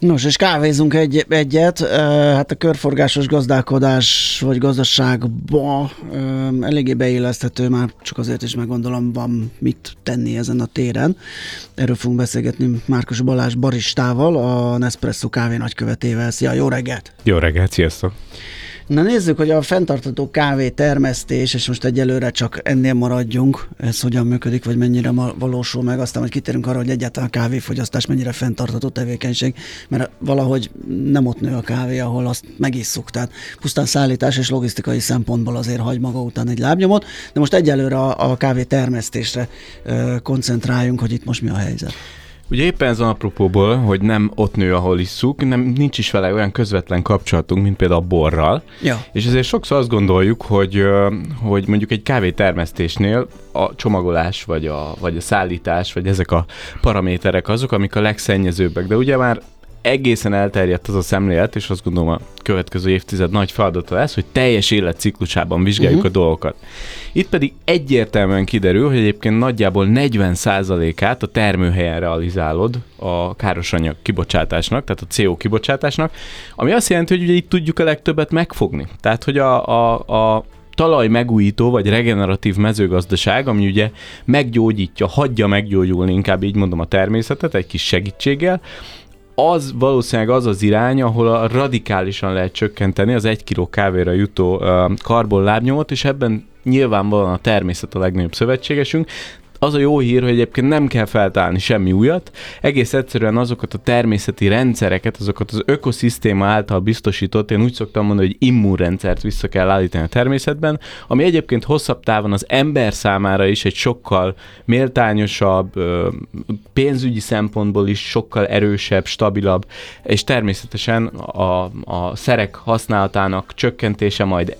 Nos, és kávézunk egyet. Hát a körforgásos gazdálkodás vagy gazdaságba eléggé beilleszthető, már csak azért is meggondolom, van mit tenni ezen a téren. Erről fogunk beszélgetni Márkus Balázs baristával, a Nespresso kávé nagykövetével. Szia, jó reggelt! Jó reggelt, sziasztok! Na nézzük, hogy a fenntartható kávé termesztés, és most egyelőre csak ennél maradjunk, ez hogyan működik, vagy mennyire valósul meg, aztán hogy kitérünk arra, hogy egyáltalán a kávéfogyasztás mennyire fenntartható tevékenység, mert valahogy nem ott nő a kávé, ahol azt megisszuk, tehát pusztán szállítás és logisztikai szempontból azért hagy maga után egy lábnyomot, de most egyelőre a kávé termesztésre koncentráljunk, hogy itt most mi a helyzet. Ugye éppen ez az apropóból, hogy nem ott nő, ahol isszuk, nincs is vele olyan közvetlen kapcsolatunk, mint például a borral. Ja. És ezért sokszor azt gondoljuk, hogy mondjuk egy kávétermesztésnél a csomagolás, vagy a szállítás, vagy ezek a paraméterek azok, amik a legszennyezőbbek. De ugye már egészen elterjedt az a szemlélet, és azt gondolom a következő évtized nagy feladata lesz, hogy teljes életciklusában vizsgáljuk a dolgokat. Itt pedig egyértelműen kiderül, hogy egyébként nagyjából 40%-át a termőhelyen realizálod a károsanyag kibocsátásnak, tehát a CO kibocsátásnak, ami azt jelenti, hogy ugye itt tudjuk a legtöbbet megfogni. Tehát, hogy a talaj megújító vagy regeneratív mezőgazdaság, ami ugye meggyógyítja, hagyja meggyógyulni, inkább így mondom, a természetet egy kis segítséggel, az valószínűleg az az irány, ahol radikálisan lehet csökkenteni az 1 kg kávéra jutó karbonlábnyomot, és ebben nyilvánvalóan a természet a legnagyobb szövetségesünk. Az a jó hír, hogy egyébként nem kell feltalálni semmi újat, egész egyszerűen azokat a természeti rendszereket, azokat az ökoszisztéma által biztosított, én úgy szoktam mondani, hogy immunrendszert vissza kell állítani a természetben, ami egyébként hosszabb távon az ember számára is egy sokkal méltányosabb, pénzügyi szempontból is sokkal erősebb, stabilabb, és természetesen a szerek használatának csökkentése majd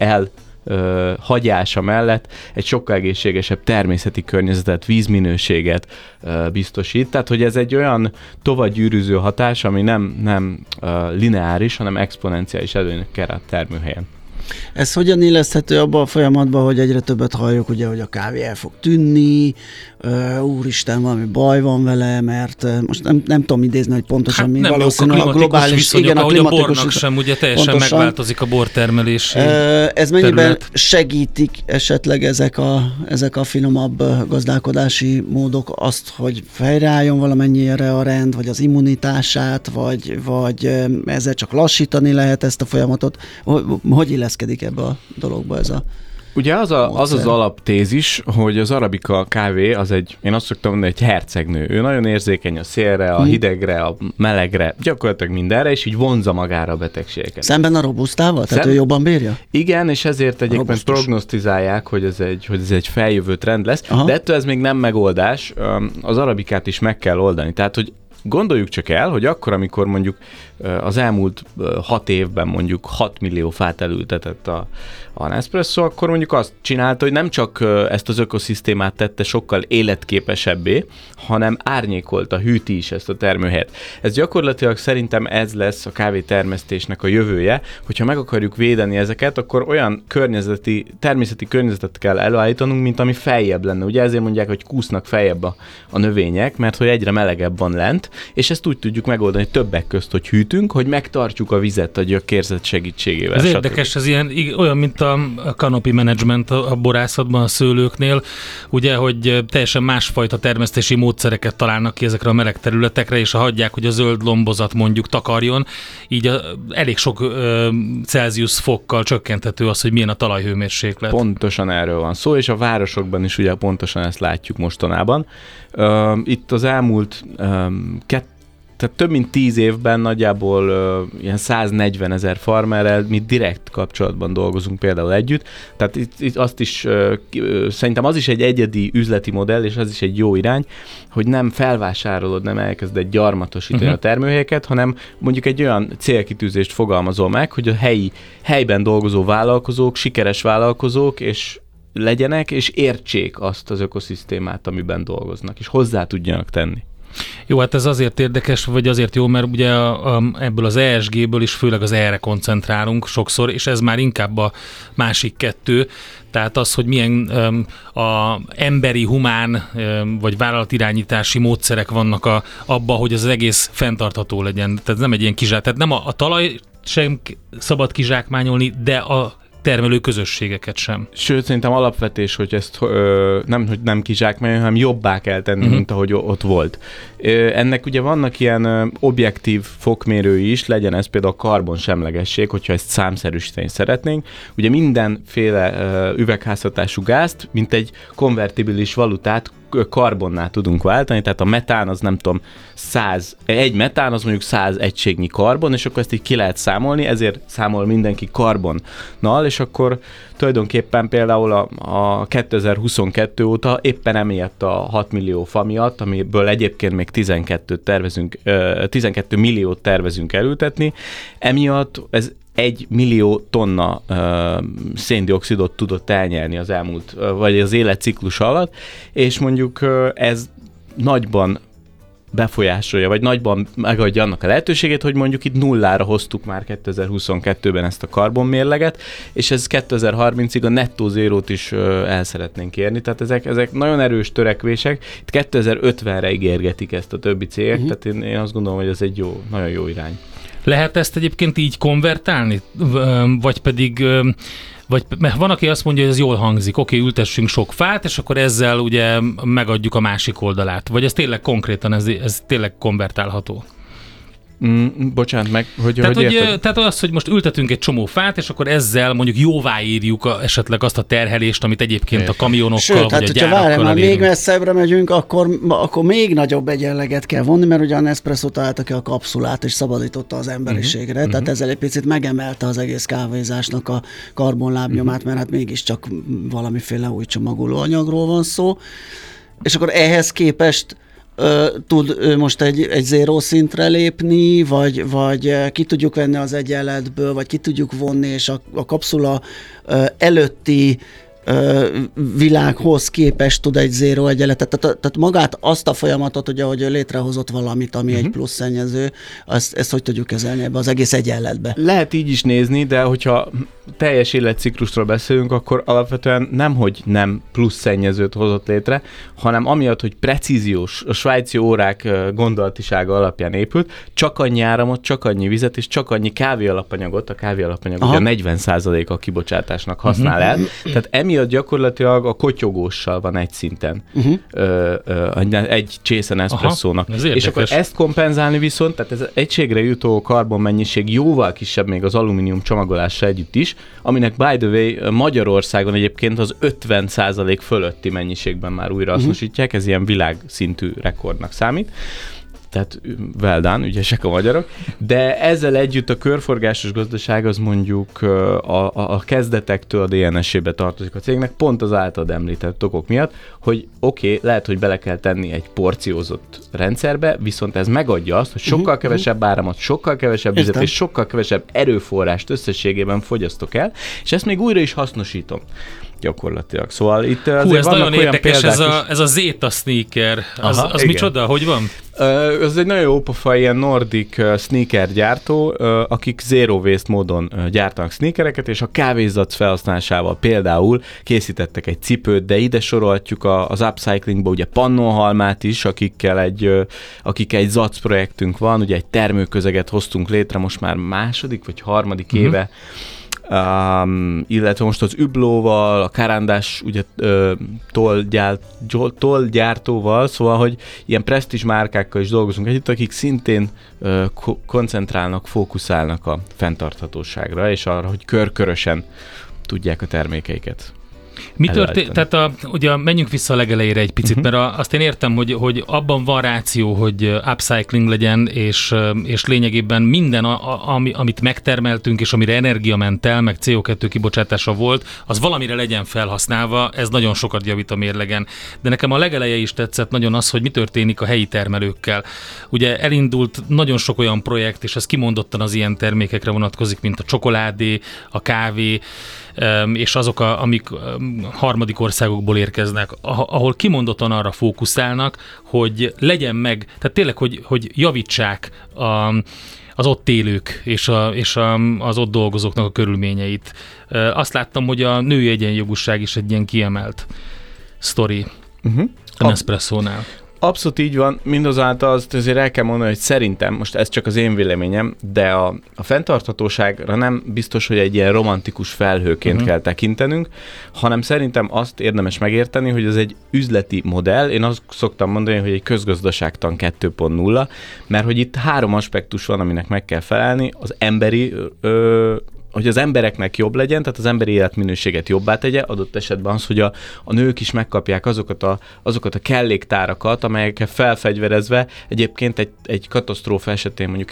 hagyása mellett egy sokkal egészségesebb természeti környezetet, vízminőséget biztosít. Tehát, hogy ez egy olyan tovagyűrűző hatás, ami nem lineáris, hanem exponenciális előnyökkel a termőhelyen. Ez hogyan illeszthető abba a folyamatban, hogy egyre többet halljuk, ugye, hogy a kávé el fog tűnni, úristen, valami baj van vele, mert most nem tudom idézni, hogy pontosan mi, valószínűleg a globális viszonyok, igen, ahogy a bornak sem ugye teljesen pontosan megváltozik a bortermelési ez mennyiben segítik esetleg ezek a finomabb gazdálkodási módok azt, hogy fejreálljon valamennyire a rend, vagy az immunitását, vagy ezzel csak lassítani lehet ezt a folyamatot? Hogy illeszkedik ebbe a dologba ez a ugye az az alaptézis, hogy az arabika kávé én azt szoktam mondani, egy hercegnő. Ő nagyon érzékeny a szélre, a hidegre, a melegre, gyakorlatilag mindenre, és így vonza magára a betegségeket. Szemben a robusztával? Tehát ő jobban bírja? Igen, és ezért egyébként prognosztizálják, hogy ez egy feljövő trend lesz. Aha. De ettől ez még nem megoldás, az arabikát is meg kell oldani. Tehát, hogy gondoljuk csak el, hogy akkor, amikor mondjuk az elmúlt 6 évben mondjuk 6 millió fát elültetett a Nespresso, akkor mondjuk azt csinálta, hogy nem csak ezt az ökoszisztémát tette sokkal életképesebbé, hanem árnyékolta, hűti is ezt a termőhelyet. Ez gyakorlatilag szerintem ez lesz a kávétermesztésnek a jövője, hogyha meg akarjuk védeni ezeket, akkor olyan természeti környezetet kell előállítanunk, mint ami feljebb lenne. Ugye ezért mondják, hogy kúsznak feljebb a növények, mert hogy egyre melegebb van lent, és ezt úgy tudjuk megoldani többek közt, hogy hűtünk, hogy megtartjuk a vizet a gyökérzet segítségével. Ez érdekes, ez olyan, mint a canopy management a borászatban, a szőlőknél, ugye, hogy teljesen másfajta termesztési módszereket találnak ki ezekre a meleg területekre, és ha hagyják, hogy a zöld lombozat mondjuk takarjon, így elég sok Celsius fokkal csökkenthető az, hogy milyen a talajhőmérséklet. Pontosan erről van szó, és a városokban is ugye pontosan ezt látjuk mostanában. Itt az elmúlt tehát több mint 10 évben nagyjából ilyen 140 000 farmerrel mi direkt kapcsolatban dolgozunk például együtt. Tehát itt azt is, szerintem az is egy egyedi üzleti modell, és az is egy jó irány, hogy nem felvásárolod, nem elkezded gyarmatosítani a termőhelyeket, hanem mondjuk egy olyan célkitűzést fogalmazol meg, hogy a helyben dolgozó vállalkozók, sikeres vállalkozók, és legyenek, és értsék azt az ökoszisztémát, amiben dolgoznak, és hozzá tudjanak tenni. Jó, hát ez azért érdekes, vagy azért jó, mert ugye ebből az ESG-ből is főleg az erre koncentrálunk sokszor, és ez már inkább a másik kettő, tehát az, hogy milyen a emberi, humán vagy vállalatirányítási módszerek vannak abba, hogy az egész fenntartható legyen. Tehát nem egy ilyen tehát nem a talaj sem szabad kizsákmányolni, de a termelő közösségeket sem. Sőt, szerintem alapvetés, hogy ezt nem kizsákmányolni, hanem jobbá kell tenni, mint ahogy ott volt. Ennek ugye vannak ilyen objektív fokmérői is, legyen ez például a karbonsemlegesség, hogyha ezt számszerűsíteni szeretnénk. Ugye mindenféle üvegházhatású gázt, mint egy konvertibilis valutát karbonnál tudunk váltani, tehát a metán az nem tudom, egy metán az mondjuk 100 egységnyi karbon, és akkor ezt így ki lehet számolni, ezért számol mindenki karbonnal, és akkor tulajdonképpen például a 2022 óta éppen emiatt a 6 millió fa miatt, amiből egyébként még 12 milliót tervezünk elültetni, emiatt ez 1 millió tonna széndioxidot tudott elnyelni az elmúlt, vagy az életciklus alatt, és mondjuk ez nagyban befolyásolja, vagy nagyban megadja annak a lehetőségét, hogy mondjuk itt nullára hoztuk már 2022-ben ezt a karbonmérleget, és ez 2030-ig a nettó zérót is el szeretnénk érni, tehát ezek nagyon erős törekvések. Itt 2050-re ígérgetik ezt a többi cégek, tehát én azt gondolom, hogy ez egy nagyon jó irány. Lehet ezt egyébként így konvertálni? Vagy pedig, mert van, aki azt mondja, hogy ez jól hangzik, oké, ültessünk sok fát, és akkor ezzel ugye megadjuk a másik oldalát. Vagy ez tényleg konkrétan, ez tényleg konvertálható? Bocsánat meg, tehát az, hogy most ültetünk egy csomó fát, és akkor ezzel mondjuk jóváírjuk esetleg azt a terhelést, amit egyébként a kamionokkal, sőt, vagy a gyárakkal elérünk. Még messzebbre megyünk, akkor még nagyobb egyenleget kell vonni, mert ugye a Nespresso találta ki a kapszulát, és szabadította az emberiségre, tehát ezzel egy picit megemelte az egész kávézásnak a karbonlábnyomát, mert hát mégiscsak valamiféle új csomagolóanyagról van szó. És akkor ehhez képest tud most egy zéró szintre lépni, vagy ki tudjuk venni az egyenletből, vagy ki tudjuk vonni, és a kapszula előtti világhoz képest tud egy zéró egyenletet. Tehát magát azt a folyamatot, ugye, hogy ő létrehozott valamit, ami egy plusz szennyező, ezt hogy tudjuk kezelni ebbe az egész egyenletbe? Lehet így is nézni, de hogyha teljes életciklusról beszélünk, akkor alapvetően nem plusz szennyezőt hozott létre, hanem amiatt, hogy precíziós, a svájci órák gondolatisága alapján épült, csak annyi áramot, csak annyi vizet és csak annyi kávéalapanyagot, a kávéalapanyag ugye 40% a kibocsátásnak használ el, tehát emiatt gyakorlatilag a kotyogóssal van egy szinten, egy csészen eszpresszónak. És akkor ezt kompenzálni viszont, tehát ez egységre jutó karbonmennyiség jóval kisebb még az alumínium csomagolással együtt is, aminek by the way Magyarországon egyébként az 50% fölötti mennyiségben már újrahasznosítják, ez ilyen világszintű rekordnak számít. Tehát well done, ügyesek a magyarok, de ezzel együtt a körforgásos gazdaság az mondjuk a kezdetektől a DNS-ébe tartozik a cégnek, pont az általad említett okok miatt, hogy oké, lehet, hogy bele kell tenni egy porciózott rendszerbe, viszont ez megadja azt, hogy sokkal kevesebb áramot, sokkal kevesebb vizet és sokkal kevesebb erőforrást összességében fogyasztok el, és ezt még újra is hasznosítom. Gyakorlatilag. Szóval itt ez nagyon érdekes, ez a Zeta sneaker. Az micsoda? Hogy van? Ez egy nagyon jó pofa, ilyen nordic sneaker gyártó, akik zero waste módon gyártanak sneakereket, és a kávézac felhasználásával például készítettek egy cipőt, de ide sorolhatjuk az upcyclingba ugye Pannonhalmát is, akik egy zac projektünk van, ugye egy termőközeget hoztunk létre most már második vagy harmadik éve, illetve most az Üblóval, a Karandás ugye tollgyártóval, szóval, hogy ilyen presztízs márkákkal is dolgozunk együtt, akik szintén koncentrálnak, fókuszálnak a fenntarthatóságra, és arra, hogy körkörösen tudják a termékeiket. Mi történt? Tehát ugye menjünk vissza a legelejére egy picit, mert azt én értem, hogy abban van ráció, hogy upcycling legyen, és lényegében minden, amit megtermeltünk, és amire energia ment el, meg CO2 kibocsátása volt, az valamire legyen felhasználva, ez nagyon sokat javít a mérlegen. De nekem a legeleje is tetszett nagyon az, hogy mi történik a helyi termelőkkel. Ugye elindult nagyon sok olyan projekt, és ez kimondottan az ilyen termékekre vonatkozik, mint a csokoládé, a kávé, és azok, amik harmadik országokból érkeznek, ahol kimondottan arra fókuszálnak, hogy legyen meg, tehát tényleg, hogy javítsák az ott élők és az ott dolgozóknak a körülményeit. Azt láttam, hogy a női egyenjogúság is egy ilyen kiemelt sztori a Nespresso-nál. Abszolút így van, mindazáltal azt azért el kell mondani, hogy szerintem, most ez csak az én véleményem, de a fenntarthatóságra nem biztos, hogy egy ilyen romantikus felhőként kell tekintenünk, hanem szerintem azt érdemes megérteni, hogy ez egy üzleti modell. Én azt szoktam mondani, hogy egy közgazdaságtan 2.0, mert hogy itt 3 aspektus van, aminek meg kell felelni, az emberi hogy az embereknek jobb legyen, tehát az emberi életminőséget jobbá tegye, adott esetben az, hogy a nők is megkapják azokat a kelléktárakat, amelyekkel felfegyverezve egyébként egy katasztrófa esetén mondjuk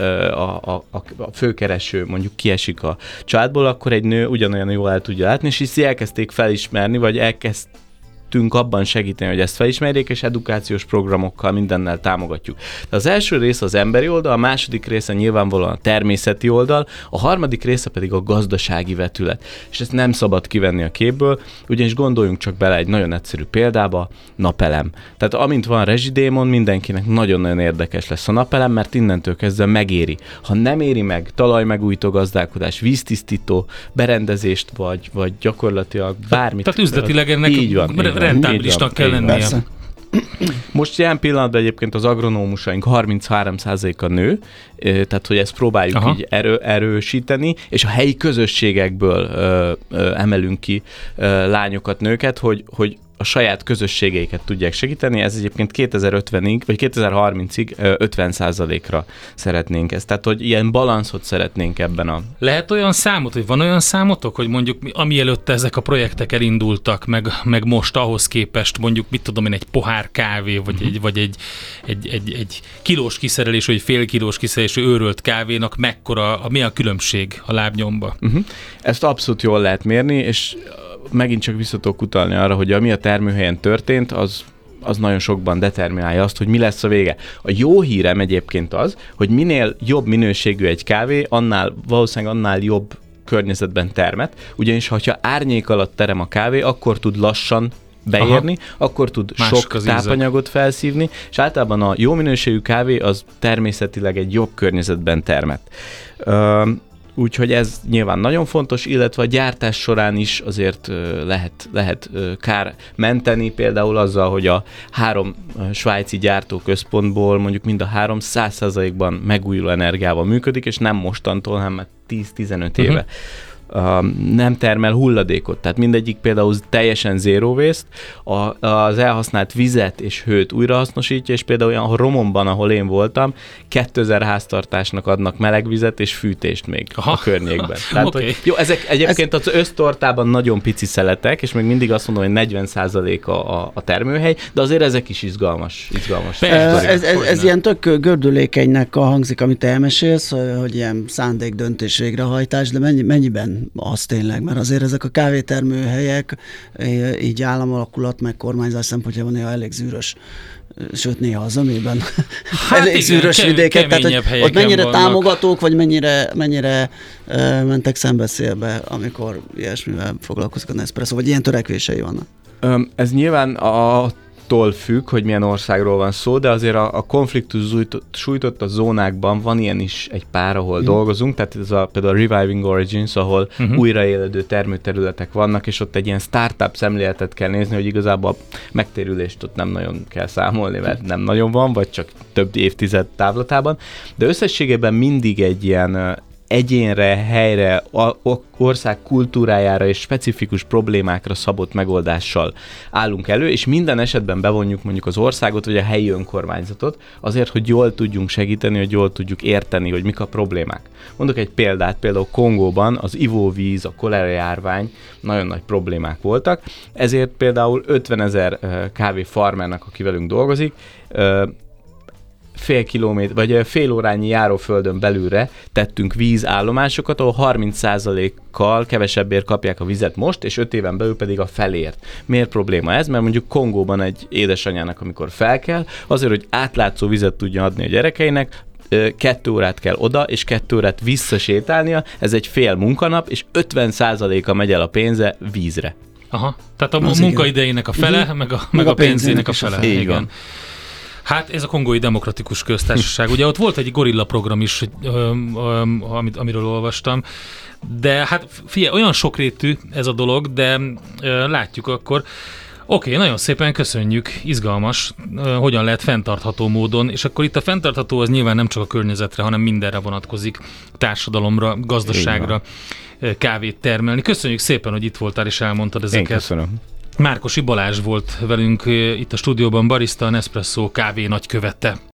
a főkereső mondjuk kiesik a családból, akkor egy nő ugyanolyan jól el tudja látni, és így elkezdték felismerni, vagy elkezdtünk abban segíteni, hogy ezt felismerjék, és edukációs programokkal mindennel támogatjuk. De az első rész az emberi oldal, a második része nyilvánvalóan a természeti oldal, a harmadik része pedig a gazdasági vetület. És ezt nem szabad kivenni a képből, ugyanis gondoljunk csak bele egy nagyon egyszerű példába, napelem. Tehát amint van rezsidémon, mindenkinek nagyon-nagyon érdekes lesz a napelem, mert innentől kezdve megéri. Ha nem éri meg talajmegújtó gazdálkodás, víztisztító berendezést, vagy gyakorlatilag bármit. Tehát üzletileg ennek így van. Rentábilisnak kell lennie. Persze. Most jelen pillanatban egyébként az agronómusaink 33%-a nő, tehát hogy ezt próbáljuk így erősíteni, és a helyi közösségekből emelünk ki lányokat, nőket, hogy a saját közösségeiket tudják segíteni. Ez egyébként 2050-ig, vagy 2030-ig 50%-ra szeretnénk ezt. Tehát, hogy ilyen balanszot szeretnénk ebben a... Lehet olyan számot, hogy van olyan számotok, hogy mondjuk amielőtt ezek a projektek elindultak, meg most ahhoz képest mondjuk, mit tudom én, egy pohár kávé, vagy egy kilós kiszerelés, vagy fél kilós kiszerelésű őrölt kávénak mi a különbség a lábnyomba? Ezt abszolút jól lehet mérni, és megint csak vissza tudok utalni arra, hogy ami a termőhelyen történt, az nagyon sokban determinálja azt, hogy mi lesz a vége. A jó hírem egyébként az, hogy minél jobb minőségű egy kávé, valószínűleg annál jobb környezetben termet, ugyanis ha árnyék alatt terem a kávé, akkor tud lassan beérni, akkor tud sok tápanyagot felszívni, és általában a jó minőségű kávé az természetileg egy jobb környezetben termet. Úgyhogy ez nyilván nagyon fontos, illetve a gyártás során is azért lehet kár menteni, például azzal, hogy a 3 svájci gyártóközpontból mondjuk mind a 3 100%-ban megújuló energiával működik, és nem mostantól, hanem 10-15 éve. Nem termel hulladékot, tehát mindegyik például teljesen zero waste, az elhasznált vizet és hőt újrahasznosítja, és például olyan Romonban, ahol én voltam, 2000 háztartásnak adnak melegvizet és fűtést még a környékben. Tehát, hogy, jó, ezek egyébként az össztortában nagyon pici szeletek, és még mindig azt mondom, hogy 40% a termőhely, de azért ezek is izgalmas. Ez ilyen tök gördülékenynek hangzik, amit te elmesélsz, hogy ilyen szándékdöntés végrehajtás, de mennyiben az tényleg, mert azért ezek a kávétermőhelyek így államalakulat meg kormányzás szempontjából néha elég zűrös, sőt néha az amiben elég zűrös vidéket, tehát ott mennyire vannak támogatók, vagy mennyire mentek szembeszélbe, amikor ilyesmivel foglalkozik a Nespresso, vagy ilyen törekvései vannak? Ez nyilván attól függ, hogy milyen országról van szó, de azért a konfliktus sújtott a zónákban van ilyen is egy pár, ahol dolgozunk, tehát ez például a Reviving Origins, ahol újraélődő termőterületek vannak, és ott egy ilyen startup szemléletet kell nézni, hogy igazából a megtérülést ott nem nagyon kell számolni, mert nem nagyon van, vagy csak több évtized távlatában, de összességében mindig egy ilyen egyénre, helyre, ország kultúrájára és specifikus problémákra szabott megoldással állunk elő, és minden esetben bevonjuk mondjuk az országot, vagy a helyi önkormányzatot, azért, hogy jól tudjunk segíteni, hogy jól tudjuk érteni, hogy mik a problémák. Mondok egy példát, például Kongóban az ivóvíz, a kolera járvány nagyon nagy problémák voltak, ezért például 50 000 kávéfarmernek, aki velünk dolgozik, fél órányi járóföldön belülre tettünk vízállomásokat, ahol 30%-kal kevesebbért kapják a vizet most, és 5 éven belül pedig a felért. Miért probléma ez? Mert mondjuk Kongóban egy édesanyának, amikor fel kell, azért, hogy átlátszó vizet tudja adni a gyerekeinek, 2 órát kell oda, és 2 órát visszasétálnia, ez egy fél munkanap, és 50%-a megy el a pénze vízre. Aha, tehát a munkaidejének a fele, meg a pénzének a fele. Így igen. van. Hát ez a Kongói Demokratikus Köztársaság. Ugye ott volt egy gorilla program is, amiről olvastam, de hát figyelj, olyan sokrétű ez a dolog, de látjuk akkor. Oké, nagyon szépen köszönjük, izgalmas, hogyan lehet fenntartható módon, és akkor itt a fenntartható az nyilván nem csak a környezetre, hanem mindenre vonatkozik, társadalomra, gazdaságra, kávét termelni. Köszönjük szépen, hogy itt voltál és elmondtad ezeket. Én köszönöm. Márkosi Balázs volt velünk itt a stúdióban, barista, Nespresso kávé nagykövete.